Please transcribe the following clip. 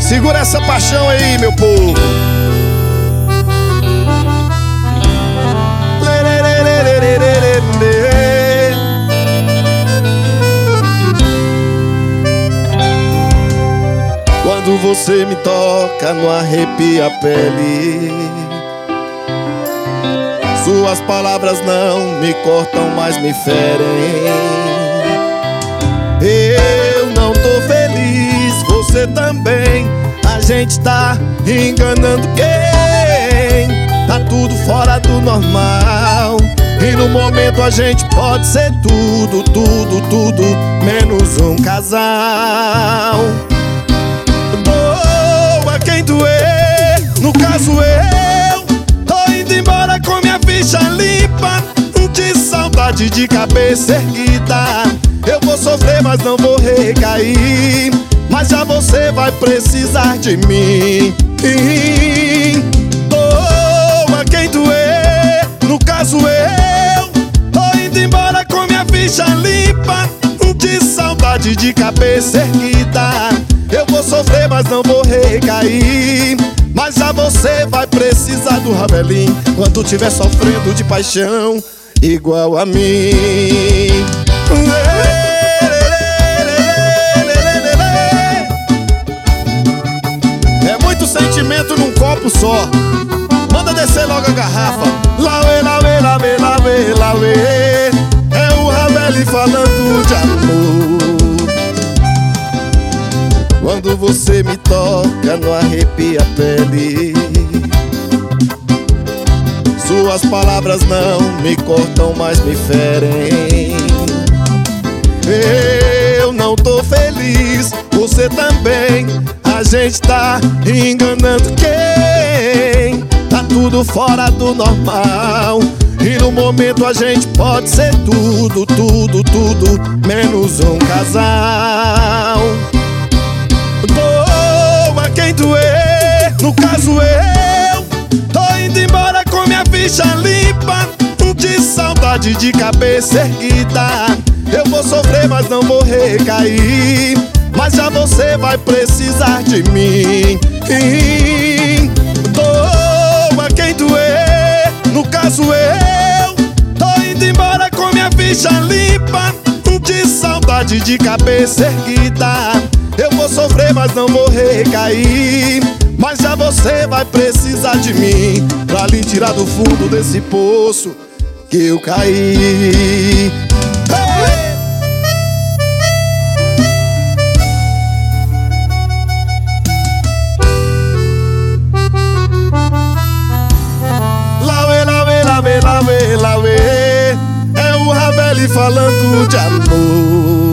Segura essa paixão aí, meu povo. Quando você me toca, não arrepia a pele. Suas palavras não me cortam, mas me ferem. Eu não tô feliz, você também. A gente tá enganando quem? Tá tudo fora do normal. E no momento a gente pode ser tudo, tudo, tudo, menos um casal. Doa quem doer, no caso eu tô indo embora com minha ficha limpa, de saudade de cabeça erguida. Eu vou sofrer, mas não vou recair. Mas já você vai precisar de mim. Doa quem doer, no caso eu tô indo embora com minha ficha limpa, de saudade de cabeça erguida. Eu vou sofrer, mas não vou recair. Mas já você vai precisar do Ravelim quando tiver sofrendo de paixão igual a mim. É muito sentimento num copo só. Manda descer logo a garrafa. Lauê, lauê, lauê, lauê, lauê. É o Ravelim falando de amor. Quando você me toca, não arrepia a pele. Suas palavras não me cortam, mas me ferem. Eu não tô feliz, você também. A gente tá enganando quem? Tá tudo fora do normal. E no momento a gente pode ser tudo, tudo, tudo, menos um casal. Doa quem doer, no caso eu tô indo embora com minha ficha limpa, de saudade de cabeça erguida. Eu vou sofrer, mas não vou recair. Mas já você vai precisar de mim. Doa quem doer, no caso eu tô indo embora com minha ficha limpa, de saudade de cabeça erguida. Eu vou sofrer, mas não vou recair. Mas já você vai precisar de mim pra lhe tirar do fundo desse poço que eu caí. Hey! Lauê, lauê, lauê, lauê, lauê. É o Ravelim falando de amor.